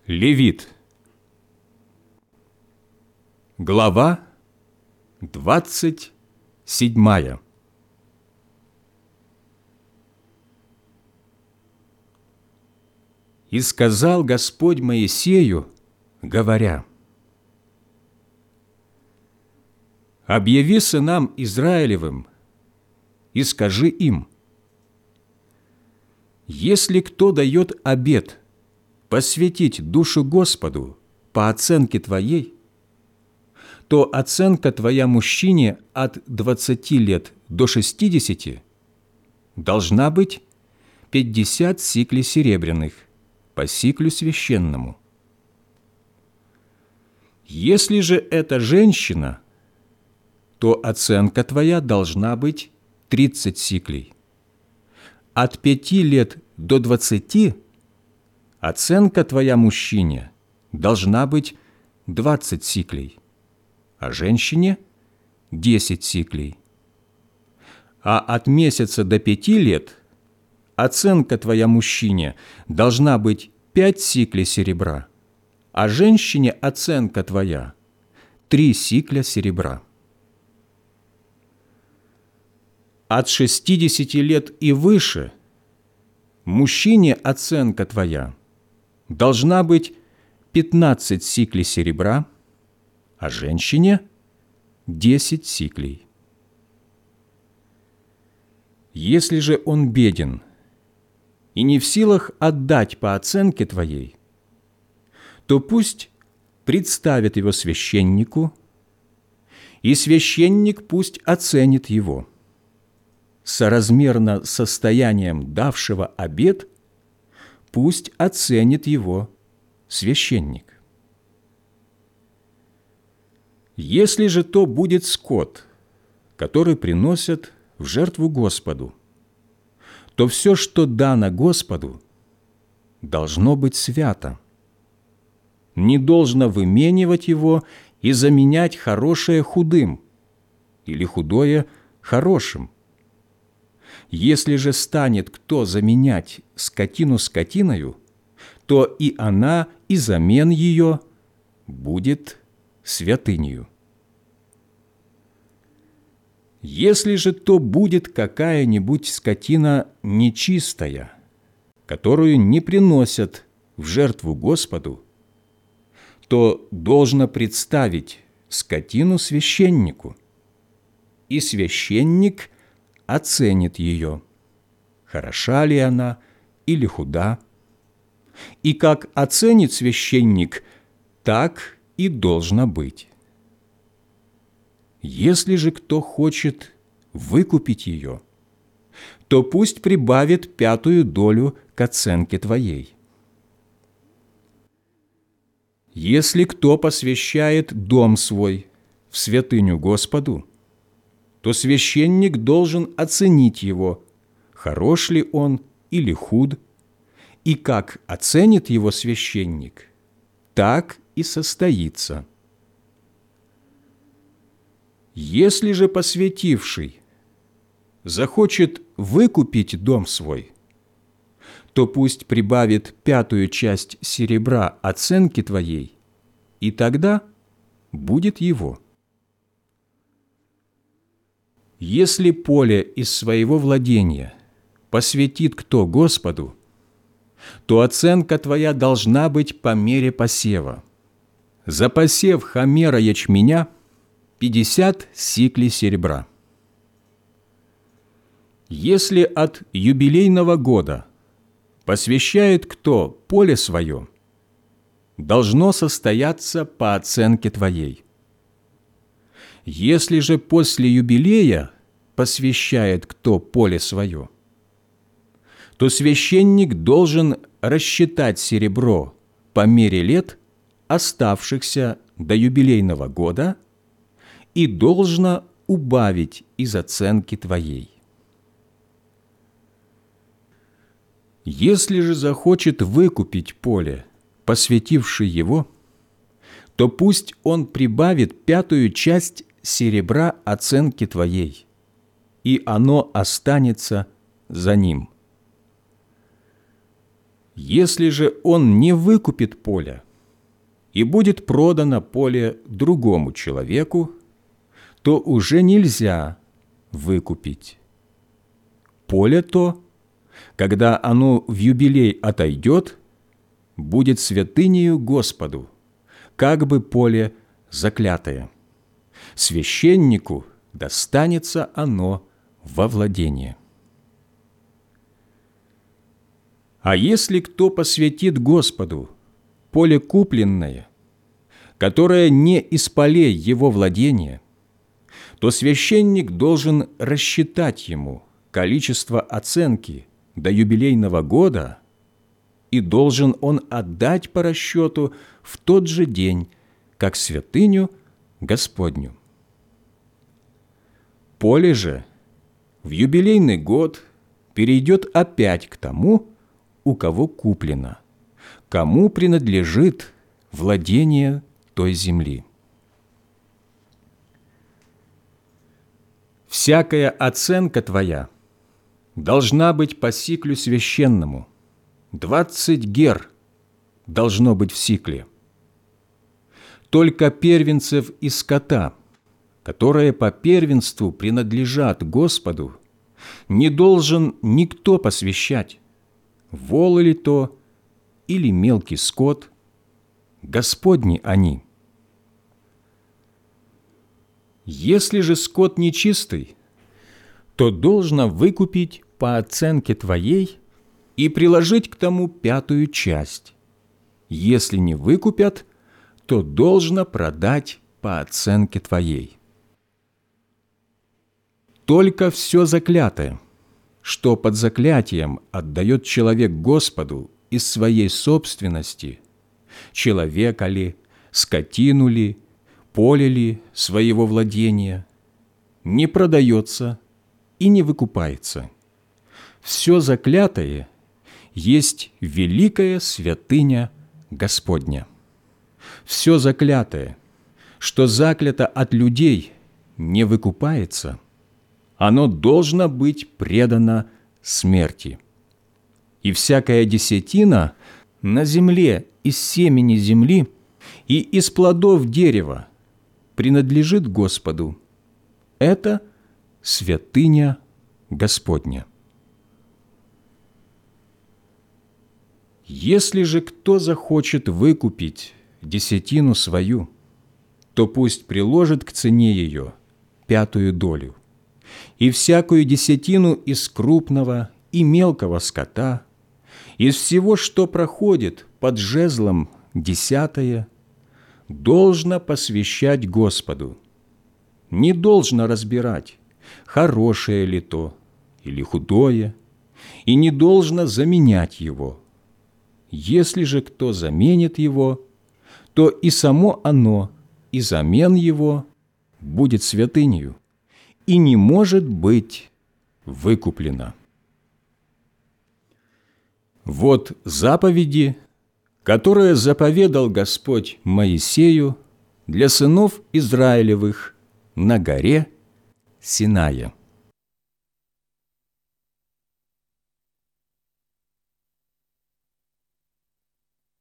Левит. Глава 27. «И сказал Господь Моисею, говоря: объяви сынам Израилевым и скажи им: если кто дает обет посвятить душу Господу по оценке твоей, то оценка твоя мужчине от 20 лет до 60 должна быть 50 сиклей серебряных по сиклю священному. Если же это женщина, то оценка твоя должна быть 30 сиклей. От 5 лет до 20 оценка твоя мужчине должна быть 20 сиклей, а женщине – 10 сиклей. А от месяца до 5 лет оценка твоя мужчине должна быть 5 сиклей серебра, а женщине оценка твоя – 3 сикля серебра. От 60 лет и выше мужчине оценка твоя должна быть 15 сиклей серебра, а женщине – 10 сиклей. Если же он беден и не в силах отдать по оценке твоей, то пусть представит его священнику, и священник пусть оценит его. Соразмерно состоянием давшего обет пусть оценит его священник. Если же то будет скот, который приносят в жертву Господу, то все, что дано Господу, должно быть свято. Не должно выменивать его и заменять хорошее худым или худое хорошим. Если же станет кто заменять скотину скотиною, то и она, и замен ее будет святынею. Если же то будет какая-нибудь скотина нечистая, которую не приносят в жертву Господу, то должно представить скотину священнику, и священник оценит ее, хороша ли она или худа, и как оценит священник, так и должно быть. Если же кто хочет выкупить ее, то пусть прибавит 5 долю к оценке твоей. Если кто посвящает дом свой в святыню Господу, то священник должен оценить его, хорош ли он или худ, и как оценит его священник, так и состоится. Если же посвятивший захочет выкупить дом свой, то пусть прибавит 5 часть серебра оценки твоей, и тогда будет его. Если поле из своего владения посвятит кто Господу, то оценка твоя должна быть по мере посева. За посев хомера ячменя 50 сиклей серебра. Если от юбилейного года посвящает кто поле свое, должно состояться по оценке твоей. Если же после юбилея посвящает кто поле свое, то священник должен рассчитать серебро по мере лет, оставшихся до юбилейного года, и должно убавить из оценки твоей. Если же захочет выкупить поле, посвятивший его, то пусть он прибавит 5 часть серебра оценки твоей, и оно останется за ним. Если же он не выкупит поле, и будет продано поле другому человеку, то уже нельзя выкупить. Поле то, когда оно в юбилей отойдет, будет святынею Господу, как бы поле заклятое. Священнику достанется оно во владение. А если кто посвятит Господу поле купленное, которое не из полей его владения, то священник должен рассчитать ему количество оценки до юбилейного года, и должен он отдать по расчету в тот же день, как святыню Господню. Поле же в юбилейный год перейдет опять к тому, у кого куплено, кому принадлежит владение той земли. Всякая оценка твоя должна быть по сиклю священному. 20 гер должно быть в сикле. Только первенцев и скота, которые по первенству принадлежат Господу, не должен никто посвящать, волы ли то или мелкий скот, Господни они. Если же скот нечистый, то должно выкупить по оценке твоей и приложить к тому 5 часть. Если не выкупят, то должно продать по оценке твоей. Только все заклятое, что под заклятием отдает человек Господу из своей собственности, человека ли, скотину ли, поле ли своего владения, не продается и не выкупается. Все заклятое есть великая святыня Господня. Все заклятое, что заклято от людей, не выкупается, оно должно быть предано смерти. И всякая десятина на земле из семени земли и из плодов дерева принадлежит Господу. Это святыня Господня. Если же кто захочет выкупить десятину свою, то пусть приложит к цене ее 5 долю, и всякую десятину из крупного и мелкого скота, из всего, что проходит под жезлом 10, должно посвящать Господу. Не должно разбирать, хорошее ли то или худое, и не должно заменять его. Если же кто заменит его, то и само оно, и замен его будет святынею, и не может быть выкуплено. Вот заповеди, которые заповедал Господь Моисею для сынов Израилевых на горе Синая.